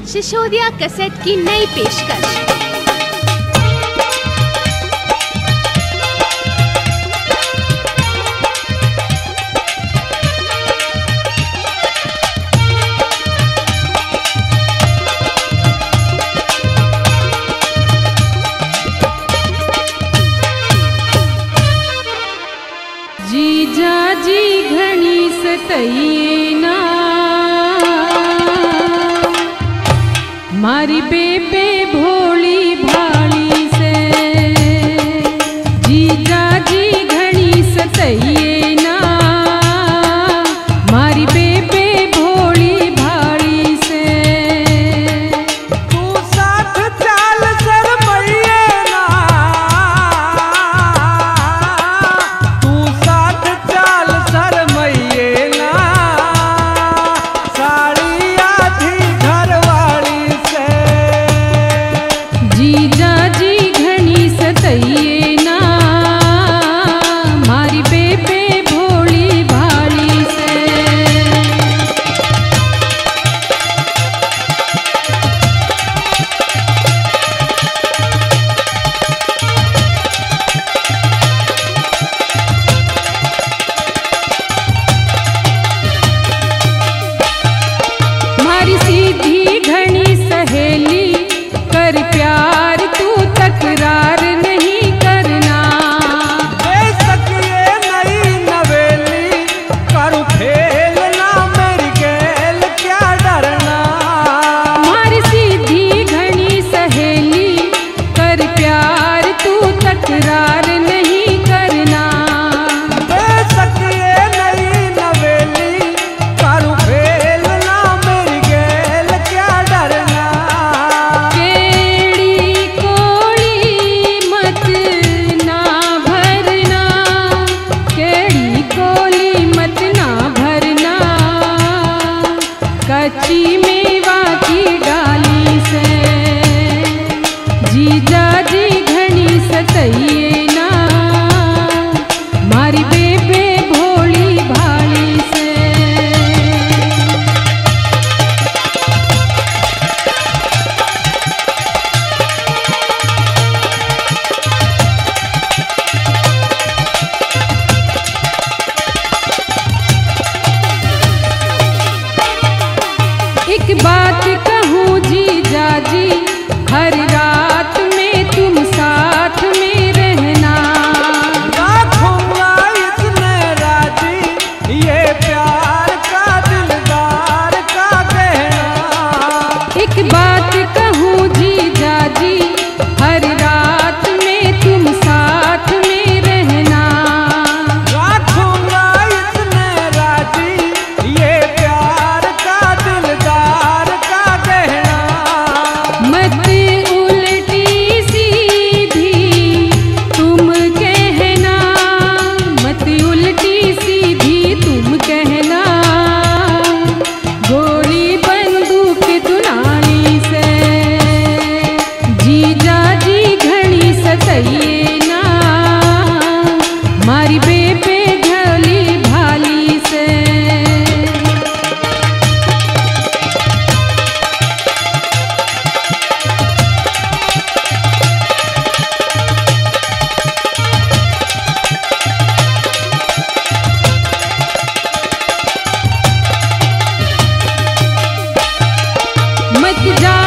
Sisodia cassette की नई पेशकश। जीजा जी घणी सतइए ना मारी बेबे भोली भाली से। जीजा जी घणी सतइए ना मारी बेबे भोली भाली से। तू साथ चाल शरमइए ना, तू साथ चाल शरमइए ना, साड़ी आधी घरवाली से। जीजा जी घणी सतइए ना मारी बेबे भोली भाली से। मारी सीधी घणी सहेली कर प्यार तू तकरार नहीं करना। बेशक ये नई नवेली करू फेल ना, मेरी गैल क्या डरना। मारी सीधी घणी सहेली कर प्यार तू तकरार नहीं करना। बेशक ये नई नवेली करू फेल ना, मेरी गैल क्या डरना। केड़ी कोली मत ना भरना, केड़ी कोली मत ना भरना, कच्ची मेवा की डाली से। जीजा जी घणी सतइए ना मारी बेबे भोली भाली से। एक बात कहूँ जीजा जी, हर रात में तुम साथ में रहना। राखूंगा इसमें राजी, ये प्यार का दिलदार का कहना। एक बात कहूँ जीजा जी, हर रात में तुम साथ में रहना। राखूंगा इसमें राजी, ये प्यार का दिलदार का कहना। मत उल्टी सीधी तुम कहना, मत उल्टी सीधी तुम कहना, गोली बंदूक दुनाली से। जीजा जी घणी सतइए ना मारी बेबे भोली भाली से। मत जा